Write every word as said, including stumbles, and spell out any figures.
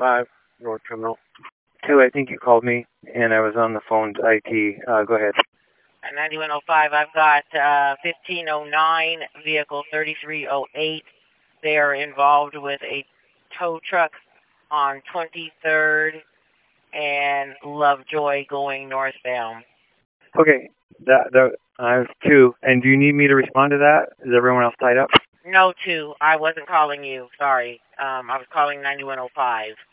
five, North Terminal. Two, I think you called me, and I was on the phone to I T. Uh, go ahead. At ninety-one oh five, I've got uh, fifteen oh nine, vehicle thirty-three oh eight. They are involved with a tow truck on twenty-third and Lovejoy going northbound. Okay, that, that, I have two. And do you need me to respond to that? Is everyone else tied up? No, two. I wasn't calling you. Sorry. Um, I was calling ninety-one oh five.